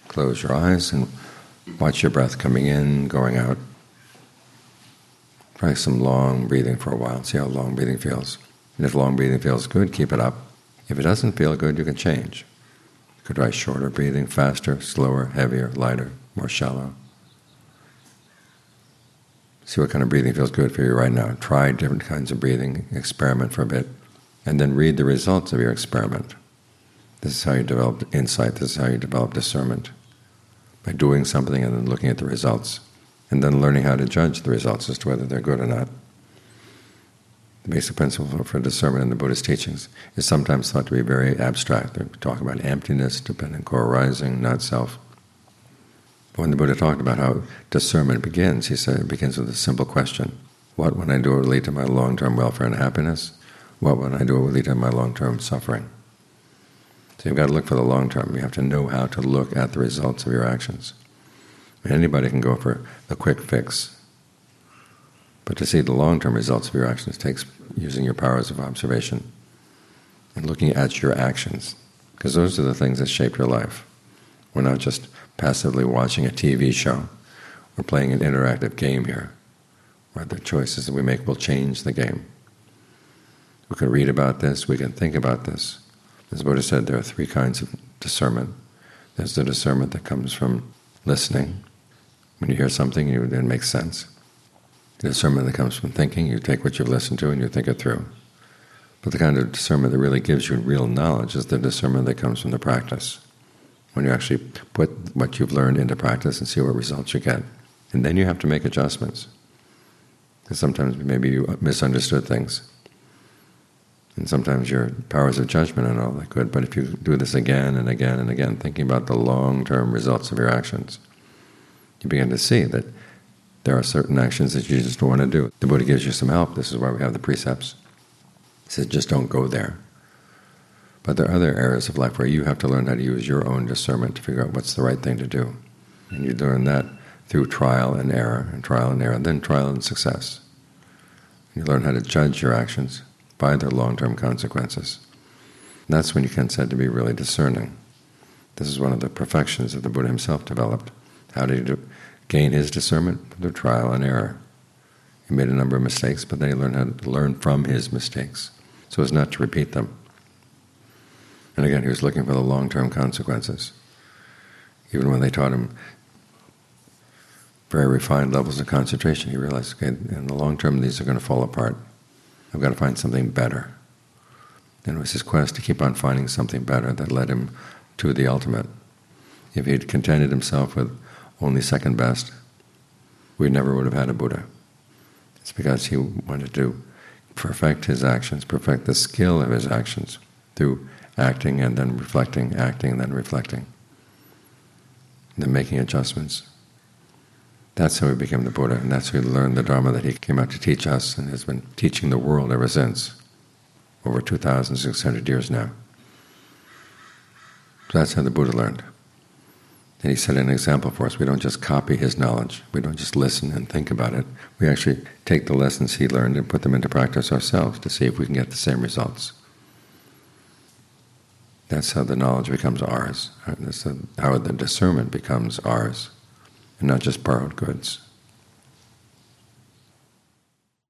Close your eyes and watch your breath coming in, going out. Try some long breathing for a while. See how long breathing feels. And if long breathing feels good, keep it up. If it doesn't feel good, you can change. You could try shorter breathing, faster, slower, heavier, lighter, more shallow. See what kind of breathing feels good for you right now. Try different kinds of breathing, experiment for a bit, and then read the results of your experiment. This is how you develop insight, this is how you develop discernment. By doing something and then looking at the results, and then learning how to judge the results as to whether they're good or not. The basic principle for discernment in the Buddhist teachings is sometimes thought to be very abstract. They talk about emptiness, dependent co-arising, not self. But when the Buddha talked about how discernment begins, he said it begins with a simple question. What, when I do it, will lead to my long-term welfare and happiness? What, when I do it, will lead to my long-term suffering? So you've got to look for the long term. You have to know how to look at the results of your actions. Anybody can go for the quick fix. But to see the long-term results of your actions takes using your powers of observation and looking at your actions, because those are the things that shape your life. We're not just passively watching a TV show. We're playing an interactive game here, where the choices that we make will change the game. We can read about this, we can think about this. As Buddha said, there are three kinds of discernment. There's the discernment that comes from listening. When you hear something, it makes sense. The discernment that comes from thinking, you take what you've listened to and you think it through. But the kind of discernment that really gives you real knowledge is the discernment that comes from the practice. When you actually put what you've learned into practice and see what results you get. And then you have to make adjustments. Because sometimes maybe you misunderstood things. And sometimes your powers of judgment are not that good. But if you do this again and again and again, thinking about the long-term results of your actions, you begin to see that there are certain actions that you just don't want to do. The Buddha gives you some help. This is why we have the precepts. He says, just don't go there. But there are other areas of life where you have to learn how to use your own discernment to figure out what's the right thing to do. And you learn that through trial and error, and then trial and success. You learn how to judge your actions by their long-term consequences. And that's when you can be said to be really discerning. This is one of the perfections that the Buddha himself developed. How did he gain his discernment? Through trial and error. He made a number of mistakes, but then he learned how to learn from his mistakes, so as not to repeat them. And again, he was looking for the long-term consequences. Even when they taught him very refined levels of concentration, he realized, okay, in the long term these are going to fall apart. I've got to find something better. And it was his quest to keep on finding something better that led him to the ultimate. If he had contented himself with only second best, we never would have had a Buddha. It's because he wanted to perfect his actions, perfect the skill of his actions through acting and then reflecting, acting and then reflecting, and then making adjustments. That's how he became the Buddha, and that's how he learned the Dharma that he came out to teach us and has been teaching the world ever since, over 2,600 years now. So that's how the Buddha learned. And he set an example for us. We don't just copy his knowledge. We don't just listen and think about it. We actually take the lessons he learned and put them into practice ourselves to see if we can get the same results. That's how the knowledge becomes ours. That's how the discernment becomes ours, and not just borrowed goods.